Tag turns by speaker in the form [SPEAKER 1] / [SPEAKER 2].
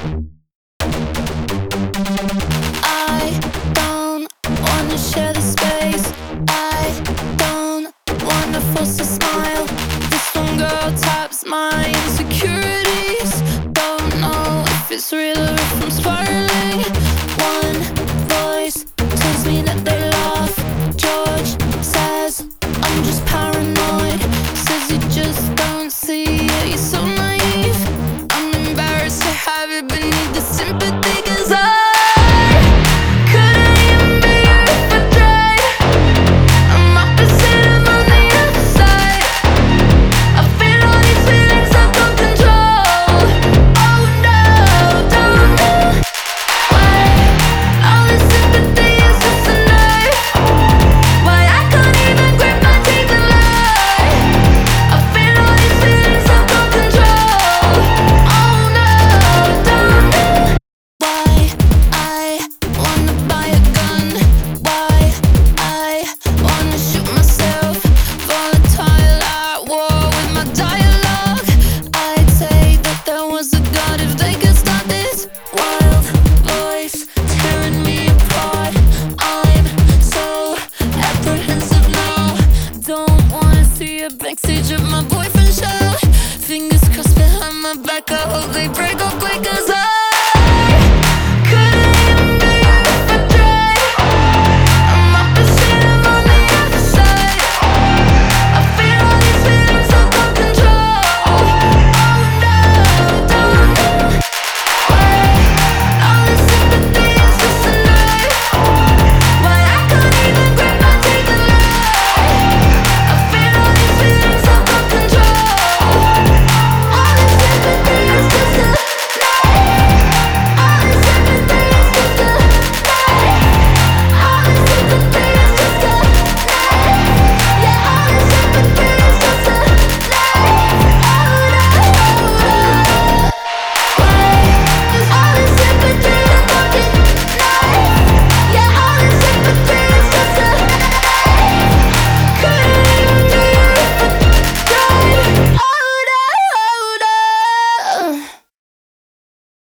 [SPEAKER 1] I don't wanna share the space. I don't wanna force a smile. This one girl taps my insecurities. Don't know if it's real or if I'm spiraling. One voice tells me that they laugh. George says I'm just paranoid. Says you just don't see it, you're so naive. I'm embarrassed to have it beneath the sympathy, 'cause I couldn't even be you if I tried. I'm opposite of on the other side. I feel all these feelings I've no control. Oh no, don't know why all this sympathy is just a knife. Why I can't even grip my teeth and lie. I feel all these feelings I've no control. Oh no, don't know why I wanna buy a gun. Why I wanna shoot myself. Volatile at war with my dialogue. I'd say that there was a God if they could stop this wild voice tearing me apart. I'm so apprehensive now. Don't wanna see a backstage of my boyfriend show. Fingers crossed behind my back, I hope they break